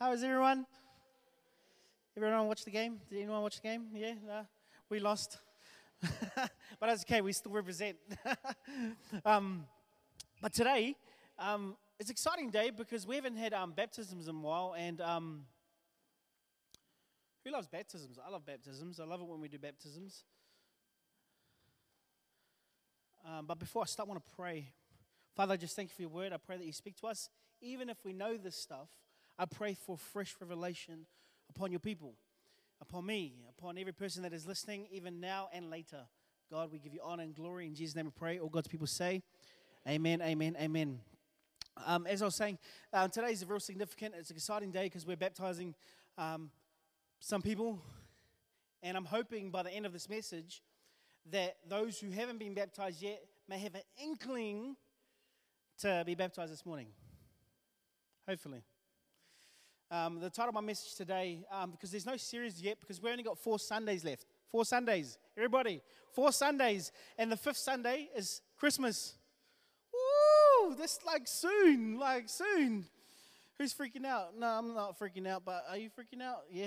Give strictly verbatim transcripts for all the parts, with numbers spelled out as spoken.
How is everyone? Everyone watch the game? Did anyone watch the game? Yeah? No? We lost. But that's okay, we still represent. um, but today, um, it's an exciting day because we haven't had um, baptisms in a while. And um, who loves baptisms? I love baptisms. I love it when we do baptisms. Um, but before I start, I want to pray. Father, I just thank you for your word. I pray that you speak to us. Even if we know this stuff, I pray for fresh revelation upon your people, upon me, upon every person that is listening, even now and later. God, we give you honor and glory. In Jesus' name we pray. All God's people say, amen, amen, amen. Um, as I was saying, uh, today is a real significant, it's an exciting day because we're baptizing um, some people. And I'm hoping by the end of this message that those who haven't been baptized yet may have an inkling to be baptized this morning. Hopefully. Um, the title of my message today, um, because there's no series yet, because we only got four Sundays left. Four Sundays. Everybody, four Sundays. And the fifth Sunday is Christmas. Woo! That's like soon, like soon. Who's freaking out? No, I'm not freaking out, but are you freaking out? Yeah.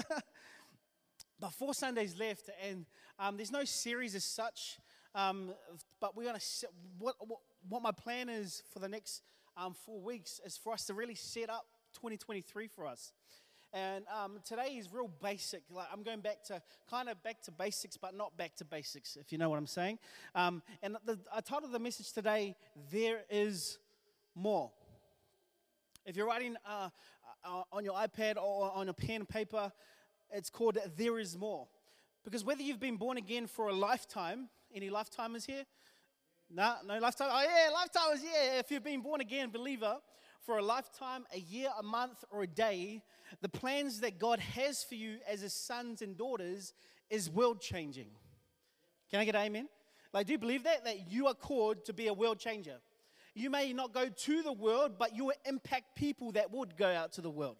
But four Sundays left, and um, there's no series as such. Um, but we're gonna. What, what what my plan is for the next um, four weeks is for us to really set up twenty twenty-three for us. And um, today is real basic. Like I'm going back to kind of back to basics, but not back to basics, if you know what I'm saying. Um, and the, I titled the message today, "There is More." If you're writing uh, uh, on your iPad or on a pen and paper, it's called "There is More." Because whether you've been born again for a lifetime, any lifetimers here? No, no lifetime. Oh yeah, lifetimers. Yeah, if you've been born again believer for a lifetime, a year, a month, or a day, the plans that God has for you as His sons and daughters is world changing. Can I get an amen? Like, do you believe that that you are called to be a world changer? You may not go to the world, but you will impact people that would go out to the world.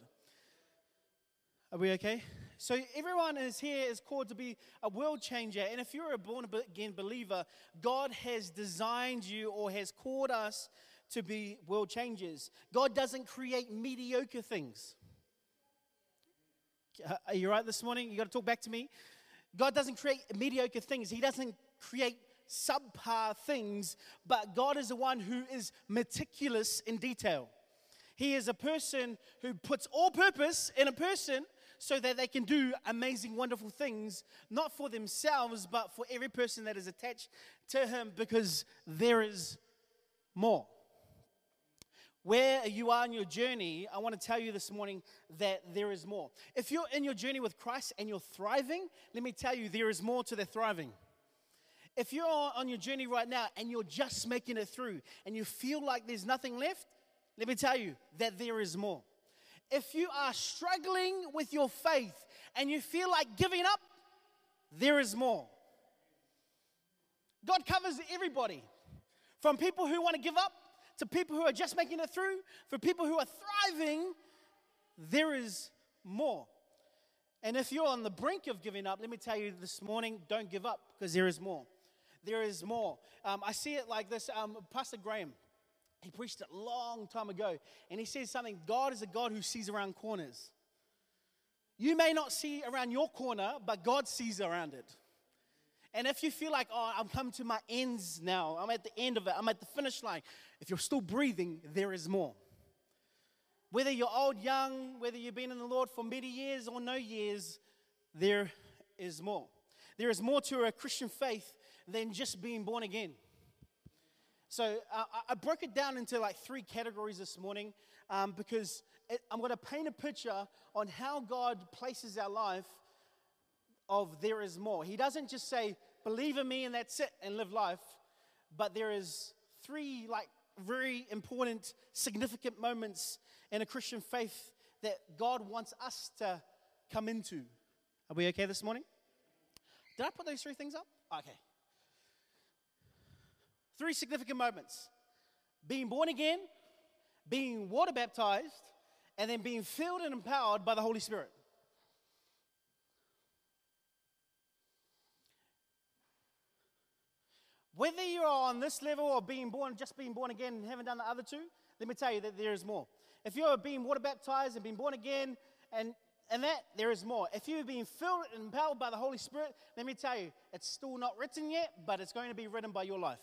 Are we okay? So everyone is here is called to be a world changer. And if you're a born-again believer, God has designed you or has called us to be world changers. God doesn't create mediocre things. Are you right this morning? You got to talk back to me. God doesn't create mediocre things. He doesn't create subpar things. But God is the one who is meticulous in detail. He is a person who puts all purpose in a person so that they can do amazing, wonderful things, not for themselves, but for every person that is attached to Him, because there is more. Where you are in your journey, I want to tell you this morning that there is more. If you're in your journey with Christ and you're thriving, let me tell you, there is more to the thriving. If you're on your journey right now and you're just making it through and you feel like there's nothing left, let me tell you that there is more. If you are struggling with your faith and you feel like giving up, there is more. God covers everybody, from people who want to give up to people who are just making it through. For people who are thriving, there is more. And if you're on the brink of giving up, let me tell you this morning, don't give up, because there is more. There is more. Um, I see it like this. Um, Pastor Graham, he preached it a long time ago, and he says something: God is a God who sees around corners. You may not see around your corner, but God sees around it. And if you feel like, oh, I'm coming to my ends now, I'm at the end of it, I'm at the finish line, if you're still breathing, there is more. Whether you're old, young, whether you've been in the Lord for many years or no years, there is more. There is more to a Christian faith than just being born again. So uh, I broke it down into like three categories this morning um, because it, I'm going to paint a picture on how God places our life of there is more. He doesn't just say, believe in me and that's it and live life, but there is three like very important, significant moments in a Christian faith that God wants us to come into. Are we okay this morning? Did I put those three things up? Okay. Three significant moments: being born again, being water baptized, and then being filled and empowered by the Holy Spirit. Whether you're on this level or being born, just being born again and haven't done the other two, let me tell you that there is more. If you are being water baptized and being born again, and, and that, there is more. If you've been filled and empowered by the Holy Spirit, let me tell you, it's still not written yet, but it's going to be written by your life.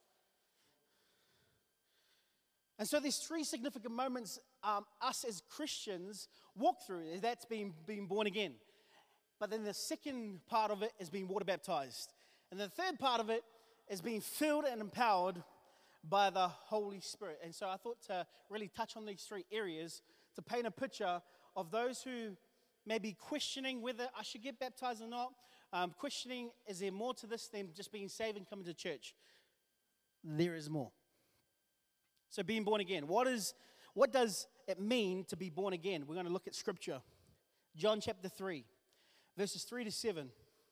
And so there's three significant moments um, us as Christians walk through. That's being, being born again. But then the second part of it is being water baptized. And the third part of it is being filled and empowered by the Holy Spirit. And so I thought to really touch on these three areas to paint a picture of those who may be questioning whether I should get baptized or not. Um, questioning, is there more to this than just being saved and coming to church? There is more. So being born again. What is, what does it mean to be born again? We're going to look at Scripture. John chapter three, verses three to seven.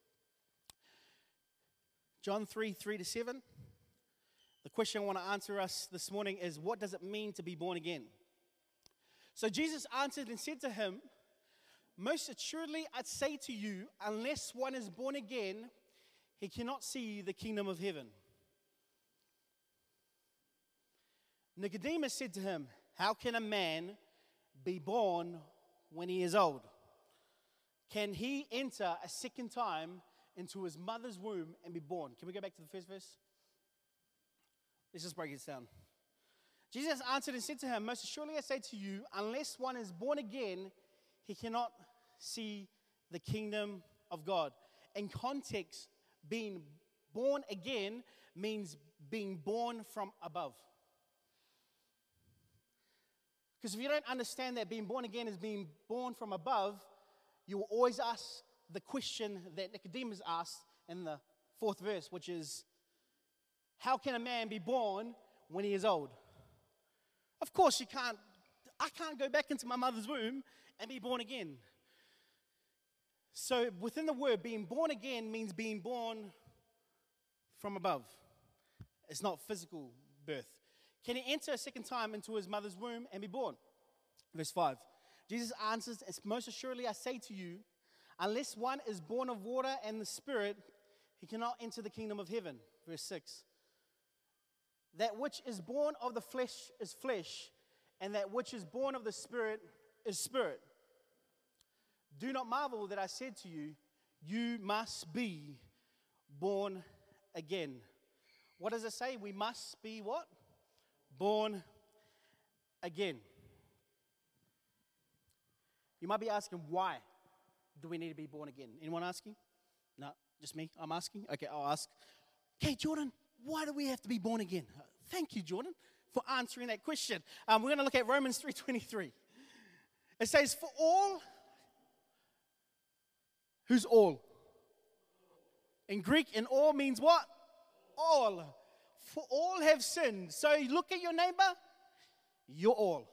John three, three to seven. The question I want to answer us this morning is, what does it mean to be born again? So Jesus answered and said to him, most assuredly I say to you, unless one is born again, he cannot see the kingdom of heaven. Nicodemus said to him, how can a man be born when he is old? Can he enter a second time into his mother's womb and be born? Can we go back to the first verse? Let's just break this down. Jesus answered and said to him, most assuredly I say to you, unless one is born again, he cannot see the kingdom of God. In context, being born again means being born from above. Because if you don't understand that being born again is being born from above, you will always ask the question that Nicodemus asked in the fourth verse, which is, how can a man be born when he is old? Of course, you can't. I can't go back into my mother's womb and be born again. So within the word, being born again means being born from above. It's not physical birth. Can he enter a second time into his mother's womb and be born? Verse five. Jesus answers, most assuredly I say to you, unless one is born of water and the Spirit, he cannot enter the kingdom of heaven. Verse six. That which is born of the flesh is flesh, and that which is born of the Spirit is spirit. Do not marvel that I said to you, you must be born again. What does it say? We must be what? Born again. You might be asking, why do we need to be born again? Anyone asking? No, just me. I'm asking. Okay, I'll ask. Okay, Jordan, why do we have to be born again? Uh, thank you, Jordan, for answering that question. Um, we're going to look at Romans three twenty-three. It says, for all, who's all? In Greek, in all means what? All. For all have sinned. So you look at your neighbor, you're all.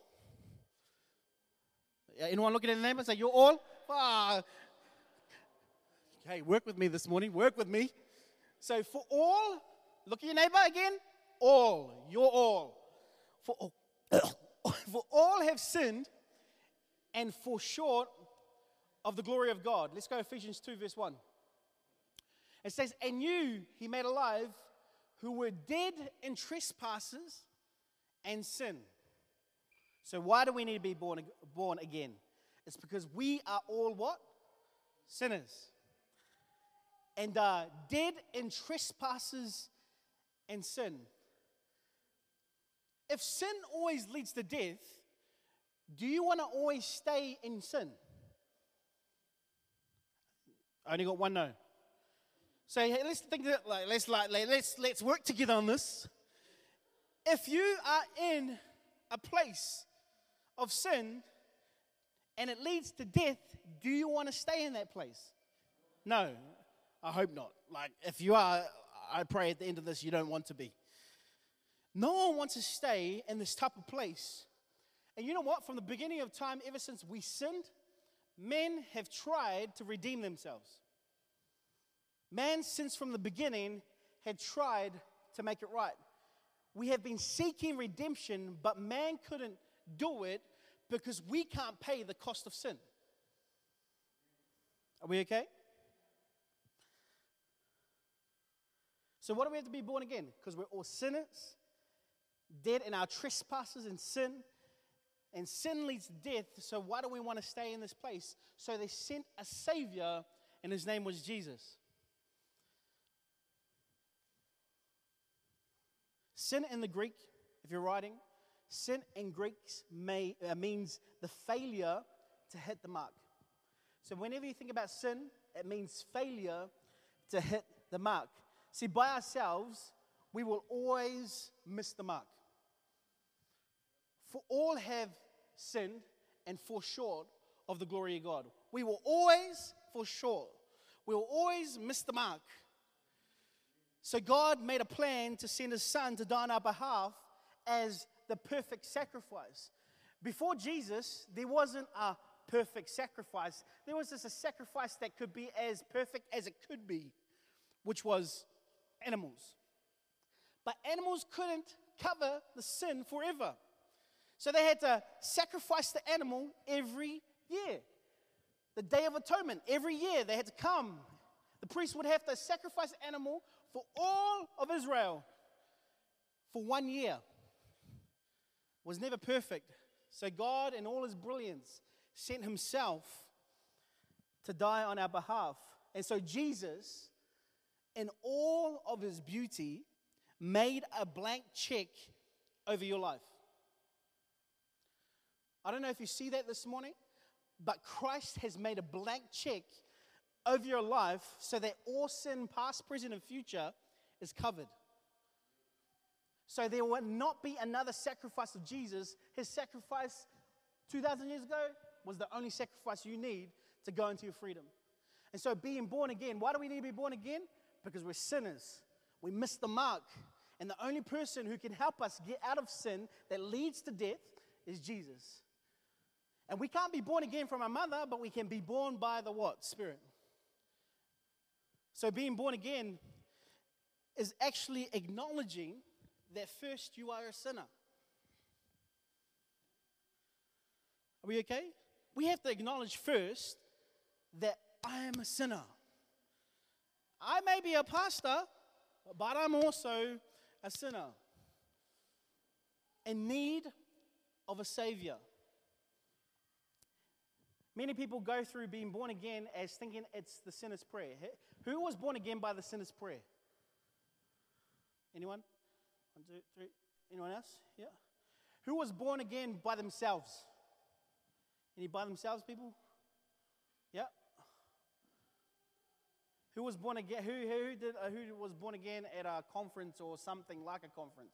Anyone looking at the neighbor and say, you're all? Ah. Okay, work with me this morning. Work with me. So for all, look at your neighbor again. All. You're all. For all, for all have sinned and fall short of the glory of God. Let's go Ephesians two, verse one. It says, and you he made alive who were dead in trespasses and sin. So why do we need to be born, born again? It's because we are all what? Sinners. And uh, dead in trespasses and sin. If sin always leads to death, do you want to always stay in sin? I only got one no. So hey, let's think that, like, let's like let's let's work together on this. If you are in a place of sin and it leads to death, do you want to stay in that place? No, I hope not. Like, if you are, I pray at the end of this you don't want to be. No one wants to stay in this type of place. And you know what? From the beginning of time, ever since we sinned, men have tried to redeem themselves. Man, since from the beginning, had tried to make it right. We have been seeking redemption, but man couldn't do it because we can't pay the cost of sin. Are we okay? So what do we have to be born again? Because we're all sinners, dead in our trespasses and sin. And sin leads to death, so why do we want to stay in this place? So they sent a Savior, and his name was Jesus. Sin in the Greek, if you're writing, sin in Greek may, uh, means the failure to hit the mark. So whenever you think about sin, it means failure to hit the mark. See, by ourselves, we will always miss the mark. For all have sinned and fall short of the glory of God. We will always fall short. We will always miss the mark. So God made a plan to send his son to die on our behalf as the perfect sacrifice. Before Jesus, there wasn't a perfect sacrifice. There was just a sacrifice that could be as perfect as it could be, which was animals. But animals couldn't cover the sin forever. So they had to sacrifice the animal every year. The Day of Atonement, every year they had to come. The priest would have to sacrifice an animal for all of Israel for one year. It was never perfect. So God, in all his brilliance, sent himself to die on our behalf. And so Jesus, in all of his beauty, made a blank check over your life. I don't know if you see that this morning, but Christ has made a blank check over your life so that all sin, past, present, and future, is covered. So there will not be another sacrifice of Jesus. His sacrifice two thousand years ago was the only sacrifice you need to go into your freedom. And so being born again, why do we need to be born again? Because we're sinners. We miss the mark. And the only person who can help us get out of sin that leads to death is Jesus. And we can't be born again from our mother, but we can be born by the what? Spirit. So being born again is actually acknowledging that first you are a sinner. Are we okay? We have to acknowledge first that I am a sinner. I may be a pastor, but I'm also a sinner in need of a Savior. Many people go through being born again as thinking it's the sinner's prayer. Who was born again by the sinner's prayer? Anyone? One, two, three. Anyone else? Yeah. Who was born again by themselves? Any by themselves people? Yeah. Who was born again? Who who did uh, who was born again at a conference or something like a conference?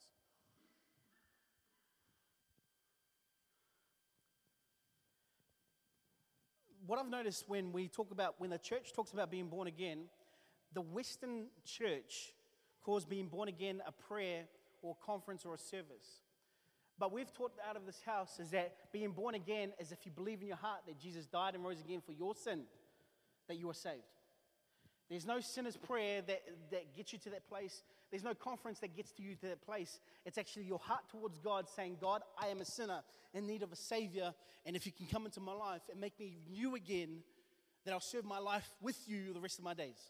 What I've noticed when we talk about, when the church talks about being born again, the Western church calls being born again a prayer or a conference or a service. But we've taught out of this house is that being born again is if you believe in your heart that Jesus died and rose again for your sin, that you are saved. There's no sinner's prayer that, that gets you to that place. There's no conference that gets to you to that place. It's actually your heart towards God saying, God, I am a sinner in need of a Savior. And if you can come into my life and make me new again, that I'll serve my life with you the rest of my days.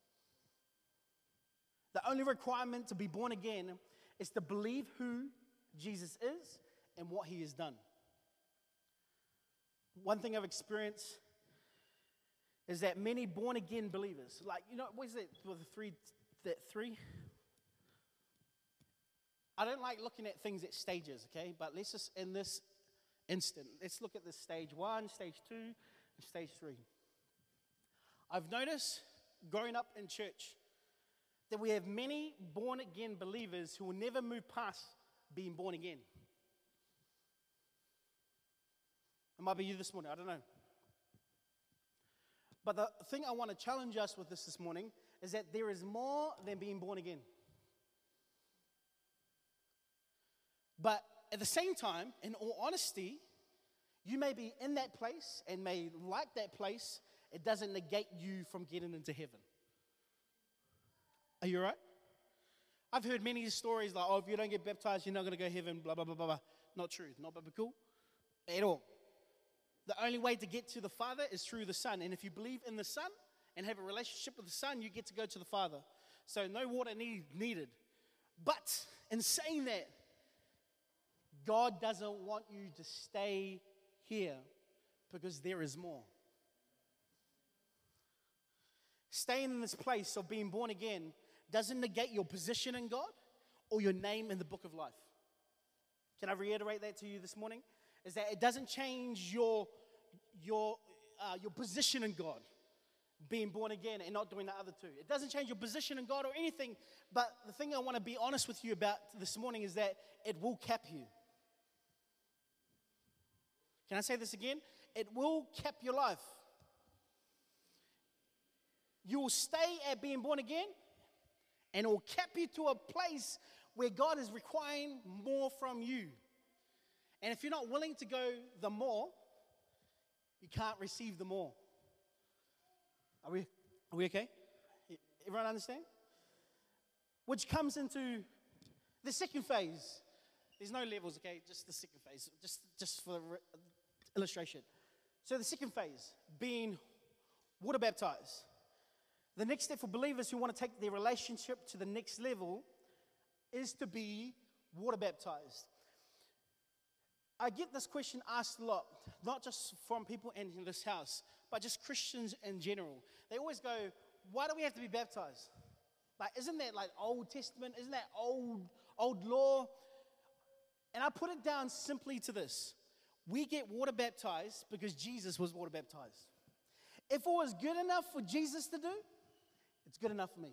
The only requirement to be born again is to believe who Jesus is and what he has done. One thing I've experienced is that many born-again believers, like, you know, what is it, with the three, that three? I don't like looking at things at stages, okay? But let's just, in this instant, let's look at this stage one, stage two, and stage three. I've noticed, growing up in church, that we have many born-again believers who will never move past being born again. It might be you this morning, I don't know. But the thing I want to challenge us with this this morning is that there is more than being born again. But at the same time, in all honesty, you may be in that place and may like that place. It doesn't negate you from getting into heaven. Are you all right? I've heard many stories like, oh, if you don't get baptized, you're not going to go to heaven, blah, blah, blah, blah, blah. Not true. Not biblical at all. The only way to get to the Father is through the Son. And if you believe in the Son and have a relationship with the Son, you get to go to the Father. So no water need, needed. But in saying that, God doesn't want you to stay here because there is more. Staying in this place of being born again doesn't negate your position in God or your name in the book of life. Can I reiterate that to you this morning? Is that it doesn't change your, your, uh, your position in God, being born again and not doing the other two. It doesn't change your position in God or anything, but the thing I want to be honest with you about this morning is that it will cap you. Can I say this again? It will cap your life. You will stay at being born again, and it will cap you to a place where God is requiring more from you. And if you're not willing to go the more, you can't receive the more. Are we, are we okay? Everyone understand? Which comes into the second phase. There's no levels, okay? Just the second phase, just, just for illustration. So the second phase, being water baptized. The next step for believers who want to take their relationship to the next level is to be water baptized. I get this question asked a lot, not just from people in this house, but just Christians in general. They always go, why do we have to be baptized? Like, isn't that like Old Testament? Isn't that old, old law? And I put it down simply to this. We get water baptized because Jesus was water baptized. If it was good enough for Jesus to do, it's good enough for me.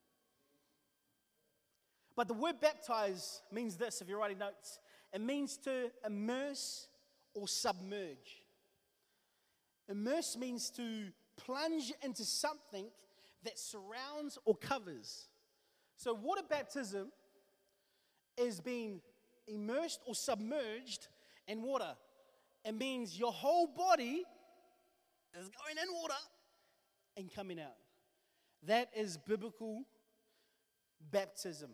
But the word baptize means this, if you're writing notes. It means to immerse or submerge. Immerse means to plunge into something that surrounds or covers. So water baptism is being immersed or submerged in water. It means your whole body is going in water and coming out. That is biblical baptism.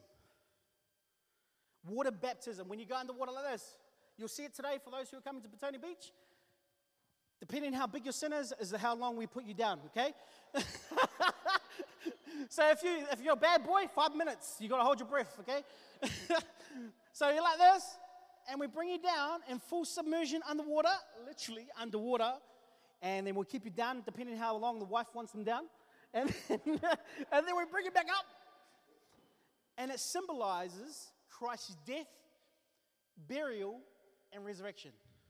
Water baptism. When you go underwater like this, you'll see it today for those who are coming to Petone Beach. Depending on how big your sin is, is how long we put you down, okay? So if, you, if you're a bad boy, five minutes. You got to hold your breath, okay? So you're like this, and we bring you down in full submersion underwater, literally underwater, and then we'll keep you down depending on how long the wife wants them down. And then, and then we bring it back up. And it symbolizes Christ's death, burial, and resurrection.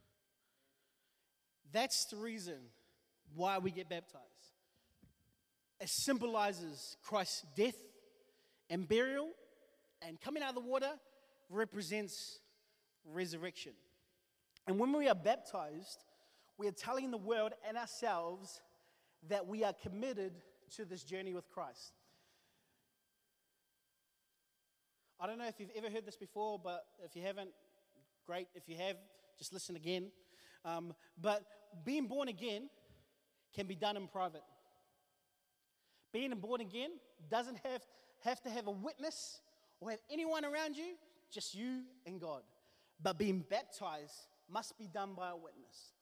That's the reason why we get baptized. It symbolizes Christ's death and burial, and coming out of the water represents resurrection. And when we are baptized, we are telling the world and ourselves that we are committed to this journey with Christ. I don't know if you've ever heard this before, but if you haven't, great. If you have, just listen again. Um, but being born again can be done in private. Being born again doesn't have, have to have a witness or have anyone around you, just you and God. But being baptized must be done by a witness.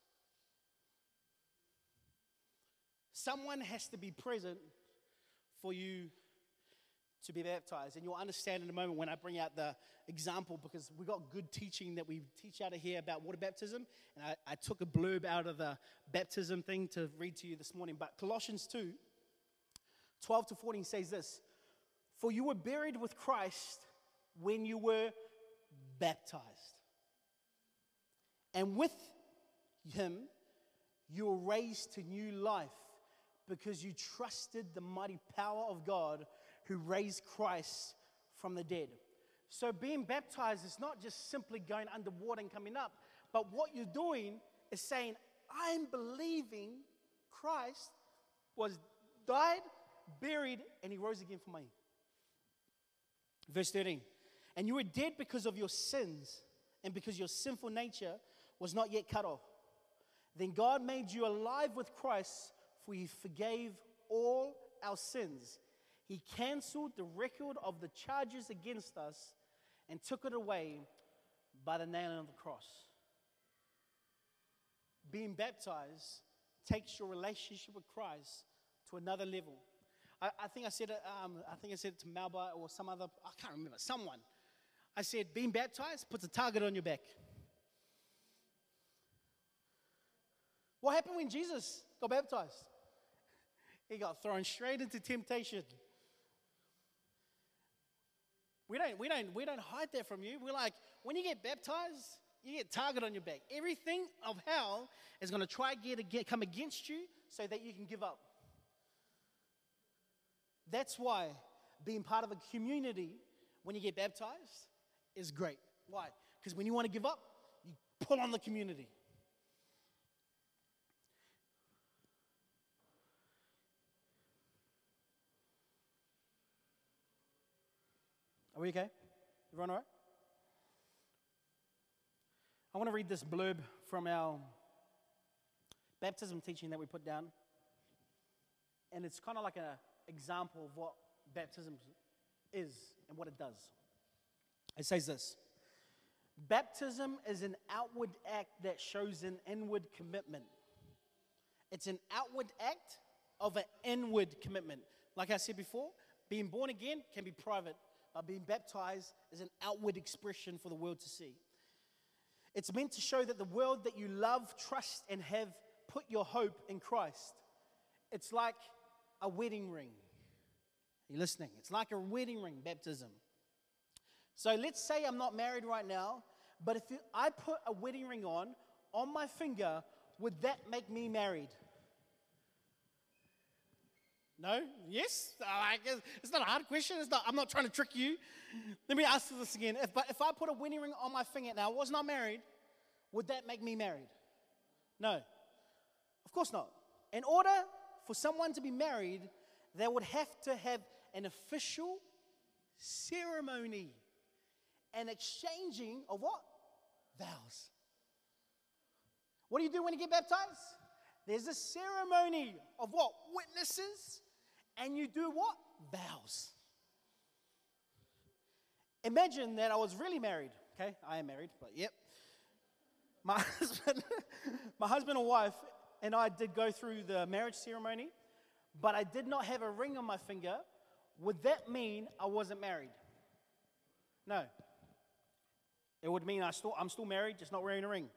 Someone has to be present for you to be baptized. And you'll understand in a moment when I bring out the example, because we got good teaching that we teach out of here about water baptism. And I, I took a blurb out of the baptism thing to read to you this morning. But Colossians two, twelve to fourteen says this: for you were buried with Christ when you were baptized. And with him, you were raised to new life because you trusted the mighty power of God who raised Christ from the dead. So being baptized is not just simply going underwater and coming up, but what you're doing is saying, I'm believing Christ was died, buried, and he rose again for me. Verse thirteen, and you were dead because of your sins and because your sinful nature was not yet cut off. Then God made you alive with Christ, for he forgave all our sins. He canceled the record of the charges against us and took it away by the nailing of the cross. Being baptized takes your relationship with Christ to another level. I, I think I said it. Um, I think I said it to Melba or some other. I can't remember. Someone. I said, being baptized puts a target on your back. What happened when Jesus got baptized? He got thrown straight into temptation. We don't, we don't, we don't hide that from you. We're like, when you get baptized, you get target on your back. Everything of hell is going to try to get, get come against you so that you can give up. That's why being part of a community when you get baptized is great. Why? Because when you want to give up, you pull on the community. Are we okay? Everyone all right? I want to read this blurb from our baptism teaching that we put down. And it's kind of like an example of what baptism is and what it does. It says this: baptism is an outward act that shows an inward commitment. It's an outward act of an inward commitment. Like I said before, being born again can be private, but being baptized is an outward expression for the world to see. It's meant to show that the world that you love, trust, and have put your hope in Christ. It's like a wedding ring. Are you listening? It's like a wedding ring, baptism. So let's say I'm not married right now, but if I put a wedding ring on, on my finger, would that make me married? No? Yes? It's not a hard question. It's not, I'm not trying to trick you. Let me ask you this again. If, but if I put a wedding ring on my finger now, I was not married, would that make me married? No. Of course not. In order for someone to be married, they would have to have an official ceremony, an exchanging of what? Vows. What do you do when you get baptized? There's a ceremony of what? Witnesses. And you do what? Vows. Imagine that I was really married. Okay, I am married, but yep. My husband, my husband and wife and I did go through the marriage ceremony, but I did not have a ring on my finger. Would that mean I wasn't married? No. It would mean I still, I'm still married, just not wearing a ring.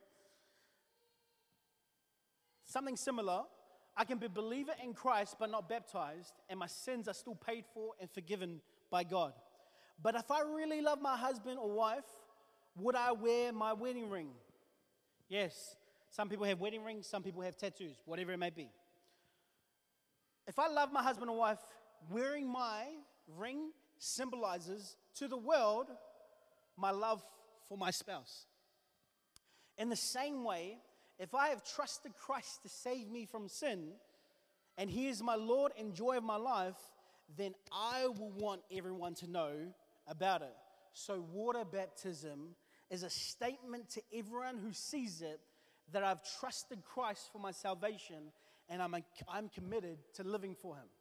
Something similar, I can be a believer in Christ but not baptized, and my sins are still paid for and forgiven by God. But if I really love my husband or wife, would I wear my wedding ring? Yes. Some people have wedding rings, some people have tattoos, whatever it may be. If I love my husband or wife, wearing my ring symbolizes to the world my love for my spouse. In the same way, if I have trusted Christ to save me from sin, and He is my Lord and joy of my life, then I will want everyone to know about it. So water baptism is a statement to everyone who sees it that I've trusted Christ for my salvation, and I'm, a, I'm committed to living for Him.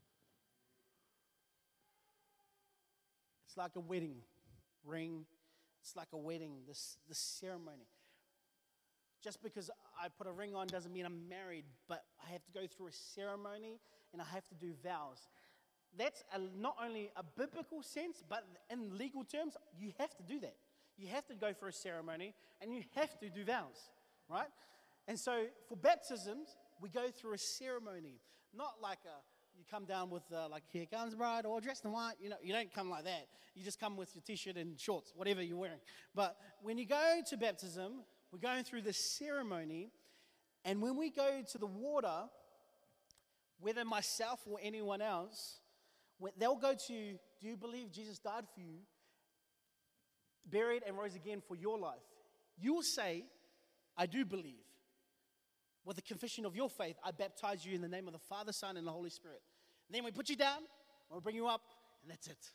It's like a wedding ring. It's like a wedding, this, this ceremony. Just because I put a ring on doesn't mean I'm married, but I have to go through a ceremony and I have to do vows. That's a, not only a biblical sense, but in legal terms, you have to do that. You have to go for a ceremony and you have to do vows, right? And so for baptisms, we go through a ceremony, not like a, you come down with uh, like, here comes the bride, all dressed in white. You know, you don't come like that. You just come with your t-shirt and shorts, whatever you're wearing. But when you go to baptism, we're going through this ceremony, and when we go to the water, whether myself or anyone else, they'll go to, do you believe Jesus died for you, buried and rose again for your life? You will say, I do believe. With the confession of your faith, I baptize you in the name of the Father, Son, and the Holy Spirit. And then we put you down, we'll bring you up, and that's it.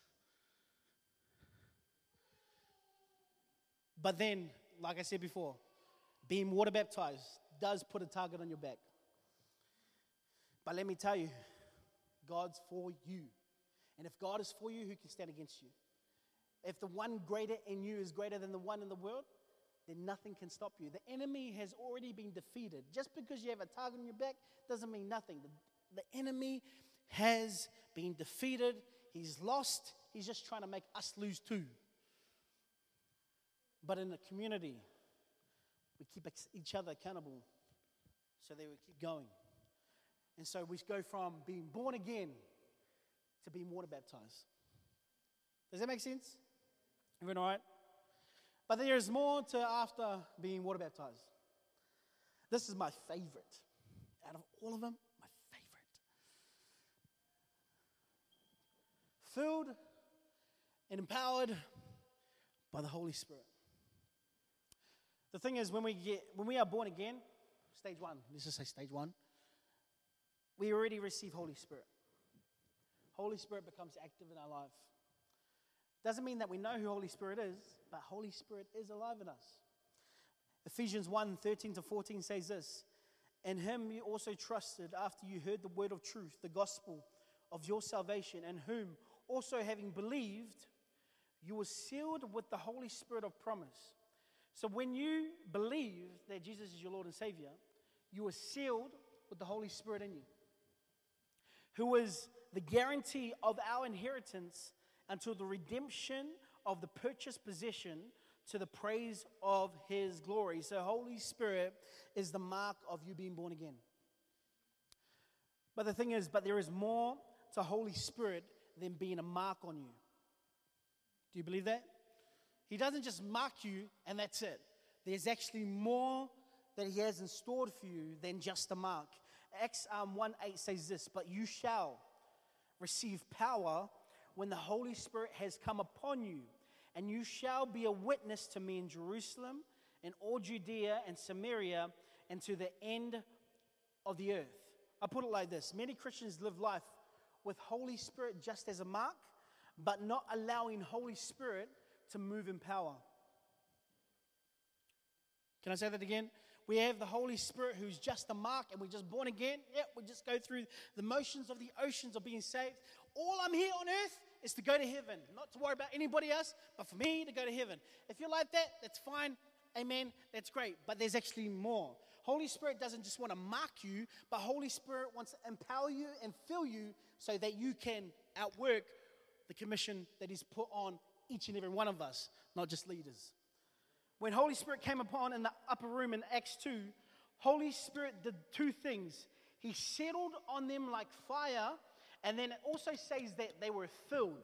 But then, like I said before, being water baptized does put a target on your back. But let me tell you, God's for you. And if God is for you, who can stand against you? If the one greater in you is greater than the one in the world, then nothing can stop you. The enemy has already been defeated. Just because you have a target on your back doesn't mean nothing. The, the enemy has been defeated. He's lost. He's just trying to make us lose too. But in the community, we keep each other accountable. so they would keep going. And so we go from being born again to being water baptized. Does that make sense? Everyone all right? But there is more to after being water baptized. This is my favorite. Out of all of them, my favorite. Filled and empowered by the Holy Spirit. The thing is, when we get when we are born again, stage one, let's just say stage one, we already receive Holy Spirit. Holy Spirit becomes active in our life. Doesn't mean that we know who Holy Spirit is, but Holy Spirit is alive in us. Ephesians one, thirteen to fourteen says this, "In him you also trusted after you heard the word of truth, the gospel of your salvation, and whom also having believed, you were sealed with the Holy Spirit of promise." So when you believe that Jesus is your Lord and Savior, you are sealed with the Holy Spirit in you, who is the guarantee of our inheritance until the redemption of the purchased possession to the praise of his glory. So Holy Spirit is the mark of you being born again. But the thing is, but there is more to Holy Spirit than being a mark on you. Do you believe that? He doesn't just mark you and that's it. There's actually more that he has in store for you than just a mark. Acts um, one eight says this, "But you shall receive power when the Holy Spirit has come upon you, and you shall be a witness to me in Jerusalem, in all Judea and Samaria, and to the end of the earth." I put it like this. Many Christians live life with Holy Spirit just as a mark, but not allowing Holy Spirit to move in power. Can I say that again? We have the Holy Spirit who's just a mark, and we're just born again. Yep, we just go through the motions of the oceans of being saved. All I'm here on earth is to go to heaven, not to worry about anybody else, but for me to go to heaven. If you're like that, that's fine. Amen. That's great. But there's actually more. Holy Spirit doesn't just want to mark you, but Holy Spirit wants to empower you and fill you so that you can outwork the commission that He's put on each and every one of us, not just leaders. When Holy Spirit came upon in the upper room in Acts two, Holy Spirit did two things. He settled on them like fire, and then it also says that they were filled.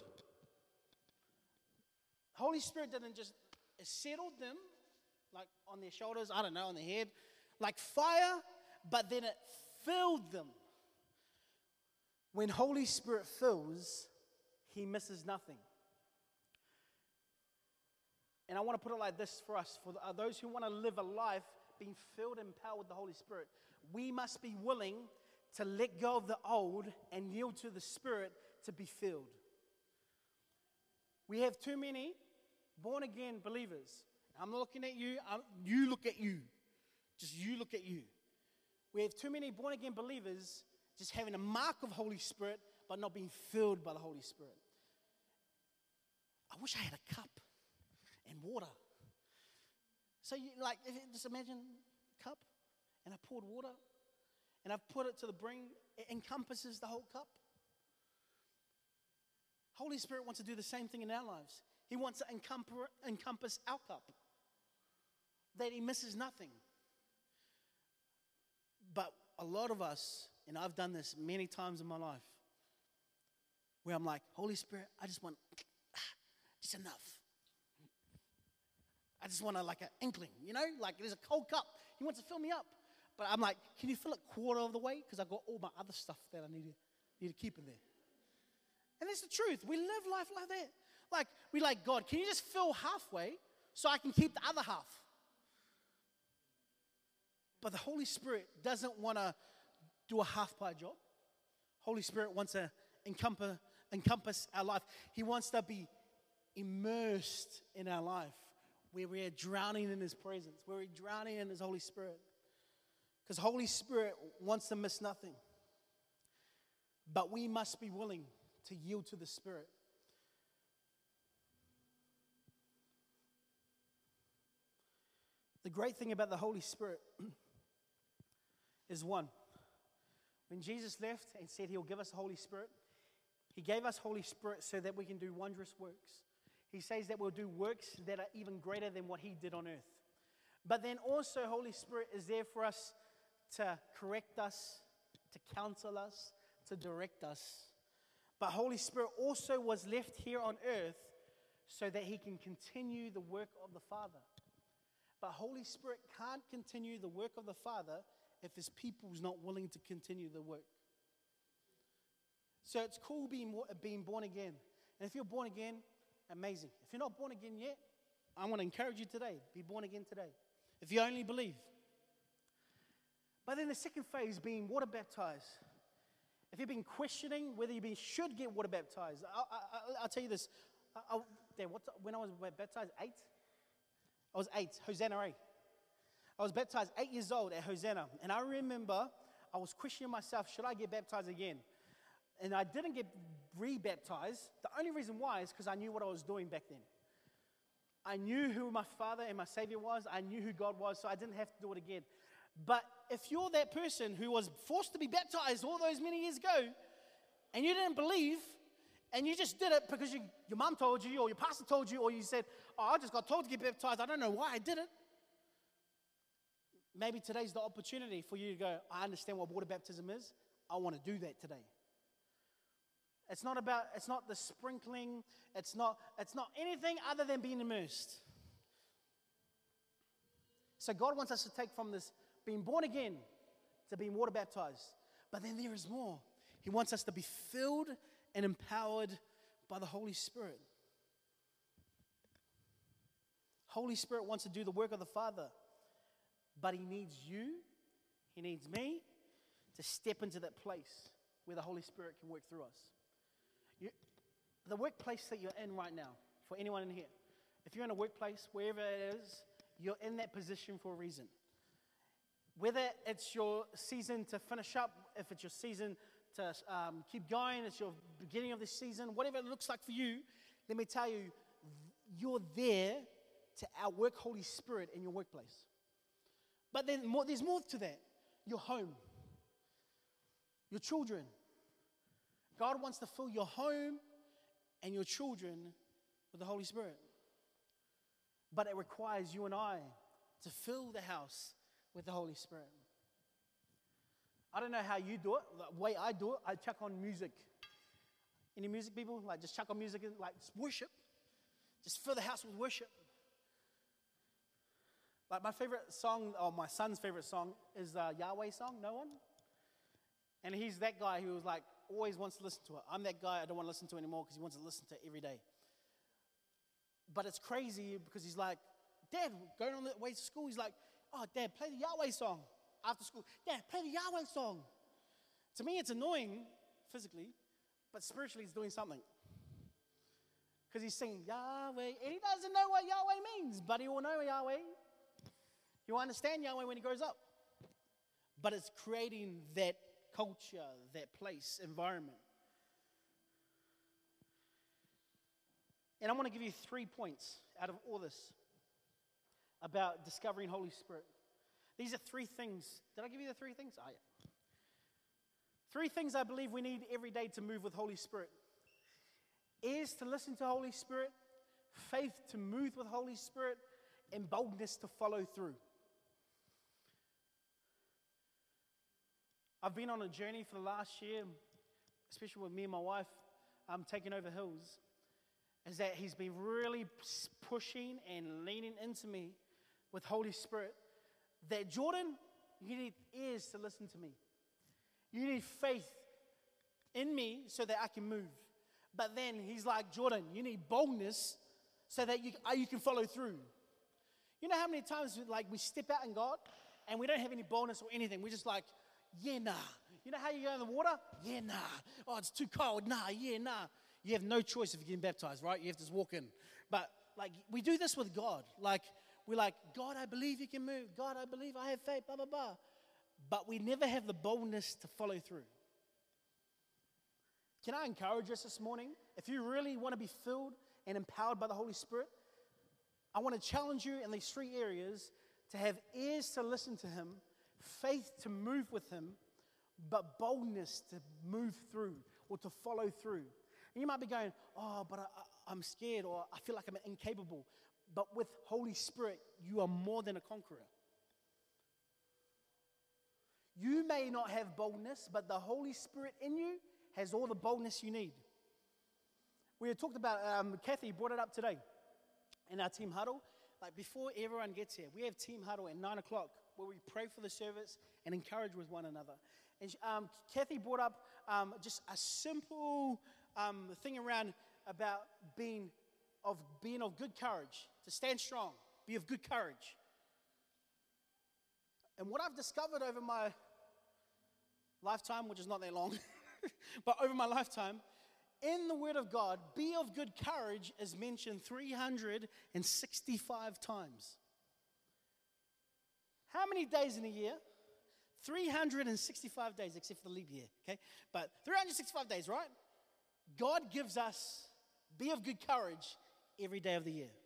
Holy Spirit didn't just settle them, like on their shoulders, I don't know, on their head, like fire, but then it filled them. When Holy Spirit fills, He misses nothing. And I want to put it like this for us, for those who want to live a life being filled and empowered with the Holy Spirit, we must be willing to let go of the old and yield to the Spirit to be filled. We have too many born-again believers. I'm not looking at you, I'm, you look at you. Just you look at you. We have too many born-again believers just having a mark of Holy Spirit, but not being filled by the Holy Spirit. I wish I had a cup and water. So you like, if you just imagine a cup, and I poured water, and I've put it to the brim, it encompasses the whole cup. Holy Spirit wants to do the same thing in our lives. He wants to encomp- encompass our cup, that He misses nothing. But a lot of us, and I've done this many times in my life, where I'm like, Holy Spirit, I just want just enough. I just want to like an inkling, you know, like there's a cold cup. He wants to fill me up. But I'm like, can you fill it quarter of the way? Because I've got all my other stuff that I need to, need to keep in there. And that's the truth. We live life like that. Like, we like, God, can you just fill halfway so I can keep the other half? But the Holy Spirit doesn't want to do a half-pie job. Holy Spirit wants to encompass, encompass our life. He wants to be immersed in our life, where we are drowning in His presence, where we're drowning in His Holy Spirit. Because Holy Spirit wants to miss nothing. But we must be willing to yield to the Spirit. The great thing about the Holy Spirit is one. When Jesus left and said He'll give us the Holy Spirit, He gave us Holy Spirit so that we can do wondrous works. He says that we'll do works that are even greater than what He did on earth. But then also Holy Spirit is there for us to correct us, to counsel us, to direct us. But Holy Spirit also was left here on earth so that he can continue the work of the Father. But Holy Spirit can't continue the work of the Father if his people's not willing to continue the work. So it's cool being, being born again. And if you're born again, amazing. If you're not born again yet, I want to encourage you today. Be born again today. If you only believe. But then the second phase, being water baptized. If you've been questioning whether you be, should get water baptized, I'll, I'll, I'll tell you this. I, I, there, what, when I was baptized, eight? I was eight, Hosanna eight. I was baptized eight years old at Hosanna. And I remember I was questioning myself, should I get baptized again? And I didn't get re-baptized. The only reason why is because I knew what I was doing back then. I knew who my Father and my Savior was. I knew who God was, so I didn't have to do it again. But if you're that person who was forced to be baptized all those many years ago, and you didn't believe, and you just did it because you, your mom told you, or your pastor told you, or you said, oh, I just got told to get baptized, I don't know why I did it. Maybe today's the opportunity for you to go, I understand what water baptism is. I want to do that today. It's not about, it's not the sprinkling, it's not, it's not anything other than being immersed. So God wants us to take from this being born again to being water baptized. But then there is more. He wants us to be filled and empowered by the Holy Spirit. Holy Spirit wants to do the work of the Father, but he needs you, he needs me to step into that place where the Holy Spirit can work through us. You, the workplace that you're in right now, for anyone in here, if you're in a workplace, wherever it is, you're in that position for a reason. Whether it's your season to finish up, if it's your season to um, keep going, it's your beginning of this season, whatever it looks like for you, let me tell you, you're there to outwork Holy Spirit in your workplace. But then more, there's more to that. Your home, your children. God wants to fill your home and your children with the Holy Spirit. But it requires you and I to fill the house with the Holy Spirit. I don't know how you do it. The way I do it, I chuck on music. Any music people? Like just chuck on music and like just worship. Just fill the house with worship. Like my favorite song, or my son's favorite song, is the Yahweh song, No One. And he's that guy who was like, always wants to listen to it. I'm that guy I don't want to listen to anymore because he wants to listen to it every day. But it's crazy because he's like, Dad, going on the way to school, he's like, oh, Dad, play the Yahweh song after school. Dad, play the Yahweh song. To me, it's annoying physically, but spiritually, it's doing something. Because he's singing Yahweh, and he doesn't know what Yahweh means, but he will know Yahweh. He will understand Yahweh when he grows up. But it's creating that culture, that place, environment. And I want to give you three points out of all this about discovering Holy Spirit. These are three things. Did I give you the three things? Oh, yeah. Three things I believe we need every day to move with Holy Spirit. Ears to listen to Holy Spirit, faith to move with Holy Spirit, and boldness to follow through. I've been on a journey for the last year, especially with me and my wife, um, taking over hills, is that he's been really pushing and leaning into me with Holy Spirit, that Jordan, you need ears to listen to me. You need faith in me so that I can move. But then he's like, Jordan, you need boldness so that you, uh, you can follow through. You know how many times like we step out in God and we don't have any boldness or anything. We're just like, yeah, nah. You know how you go in the water? Yeah, nah. Oh, it's too cold. Nah, yeah, nah. You have no choice if you're getting baptized, right? You have to just walk in. But like we do this with God. Like we're like, God, I believe you can move. God, I believe I have faith, blah, blah, blah. But we never have the boldness to follow through. Can I encourage us this morning? If you really want to be filled and empowered by the Holy Spirit, I want to challenge you in these three areas to have ears to listen to Him, faith to move with Him, but boldness to move through or to follow through. And you might be going, oh, but I, I, I'm scared, or I feel like I'm incapable. But with Holy Spirit, you are more than a conqueror. You may not have boldness, but the Holy Spirit in you has all the boldness you need. We had talked about, um, Kathy brought it up today in our team huddle. Like before everyone gets here, we have team huddle at nine o'clock where we pray for the service and encourage with one another. And um, Kathy brought up um, just a simple um, thing around about being of being of good courage, to stand strong, be of good courage. And what I've discovered over my lifetime, which is not that long, but over my lifetime, in the Word of God, be of good courage is mentioned three hundred sixty-five times. How many days in a year? three hundred sixty-five days, except for the leap year, okay? But three hundred sixty-five days, right? God gives us be of good courage every day of the year.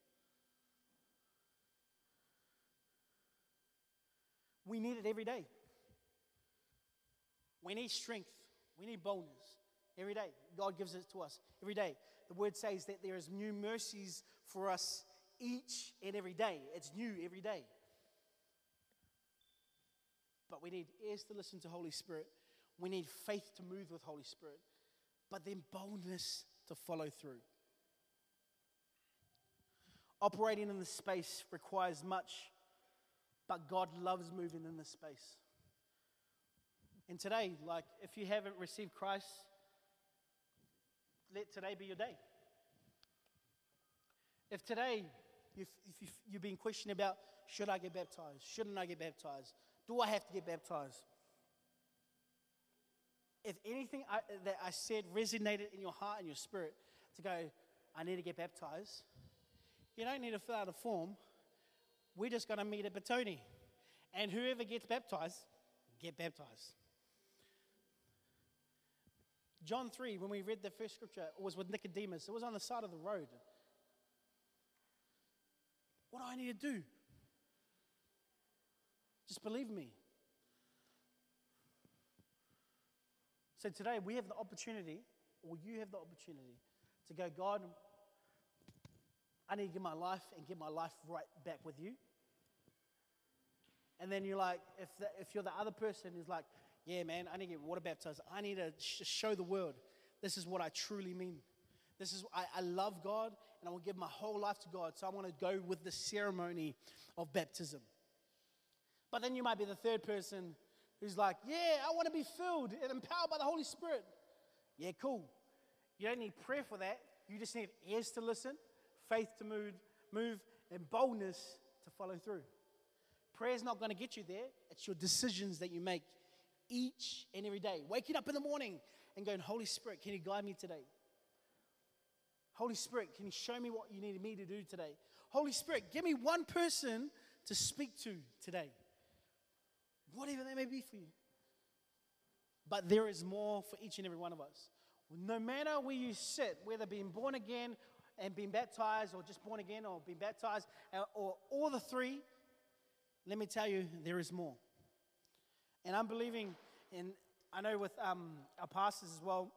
We need it every day. We need strength. We need boldness every day. God gives it to us every day. The word says that there is new mercies for us each and every day. It's new every day. But we need ears to listen to Holy Spirit. We need faith to move with Holy Spirit. But then boldness to follow through. Operating in this space requires much, but God loves moving in this space. And today, like, if you haven't received Christ, let today be your day. If today, you've, if you've, you've been questioning about, should I get baptized? Shouldn't I get baptized? Do I have to get baptized? If anything I, that I said resonated in your heart and your spirit to go, I need to get baptized, you don't need to fill out a form. We're just going to meet at Batoni. And whoever gets baptized, get baptized. John three, when we read the first scripture, it was with Nicodemus. It was on the side of the road. What do I need to do? Just believe me. So today we have the opportunity, or you have the opportunity, to go, God, I need to get my life and get my life right back with you. And then you're like, if the, if you're the other person who's like, yeah, man, I need to get water baptized. I need to sh- show the world this is what I truly mean. This is I, I love God, and I will give my whole life to God. So I want to go with the ceremony of baptism. But then you might be the third person who's like, yeah, I want to be filled and empowered by the Holy Spirit. Yeah, cool. You don't need prayer for that. You just need ears to listen, faith to move, move, and boldness to follow through. Prayer is not going to get you there. It's your decisions that you make each and every day. Waking up in the morning and going, Holy Spirit, can you guide me today? Holy Spirit, can you show me what you need me to do today? Holy Spirit, give me one person to speak to today. Whatever that may be for you. But there is more for each and every one of us. No matter where you sit, whether being born again and being baptized, or just born again or being baptized, or all the three, let me tell you, there is more. And I'm believing in, I know with um, our pastors as well,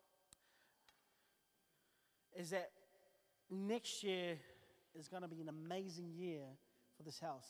is that next year is going to be an amazing year for this house.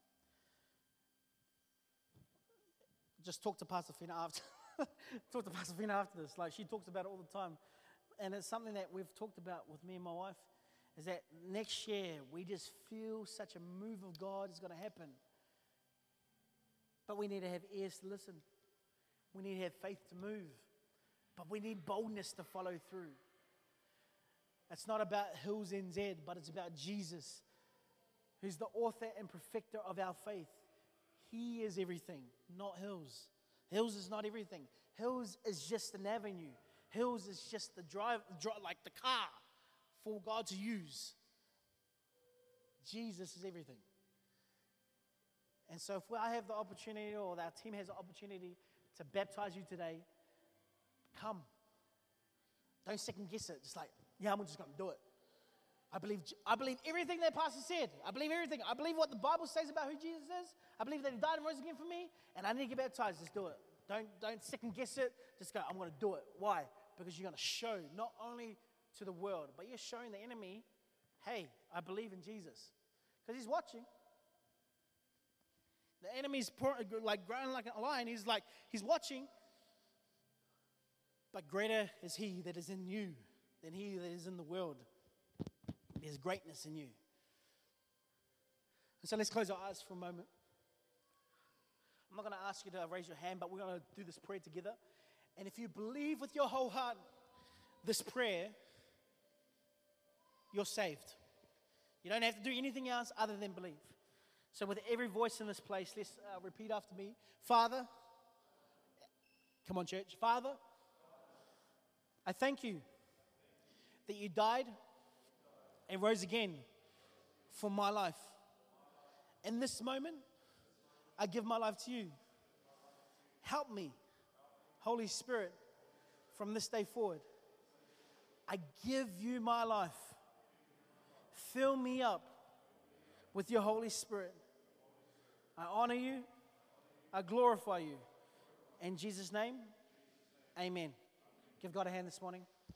Just talk to Pastor Fina after. talk to Pastor Fina after this. Like, she talks about it all the time. And it's something that we've talked about with me and my wife, is that next year we just feel such a move of God is going to happen. But we need to have ears to listen. We need to have faith to move. But we need boldness to follow through. It's not about Hills N Z, but it's about Jesus, who's the author and perfecter of our faith. He is everything, not Hills. Hills is not everything. Hills is just an avenue. Hills is just the drive, drive, like the car for God to use. Jesus is everything. And so if I have the opportunity, or our team has the opportunity to baptize you today, come. Don't second guess it. Just like, yeah, I'm just going to do it. I believe, I believe everything that Pastor said. I believe everything. I believe what the Bible says about who Jesus is. I believe that he died and rose again for me, and I need to get baptized. Just do it. Don't, don't second guess it. Just go, I'm going to do it. Why? Because you're going to show not only to the world, but you're showing the enemy, hey, I believe in Jesus. Because he's watching. The enemy's pour, like growing like a lion. He's like, he's watching. But greater is he that is in you than he that is in the world. There's greatness in you. And so let's close our eyes for a moment. I'm not going to ask you to raise your hand, but we're going to do this prayer together. And if you believe with your whole heart this prayer, you're saved. You don't have to do anything else other than believe. So with every voice in this place, let's uh, repeat after me. Father, come on church. Father, I thank you that you died and rose again for my life. In this moment, I give my life to you. Help me, Holy Spirit, from this day forward. I give you my life. Fill me up with your Holy Spirit. I honor you. I glorify you. In Jesus' name, amen. Give God a hand this morning.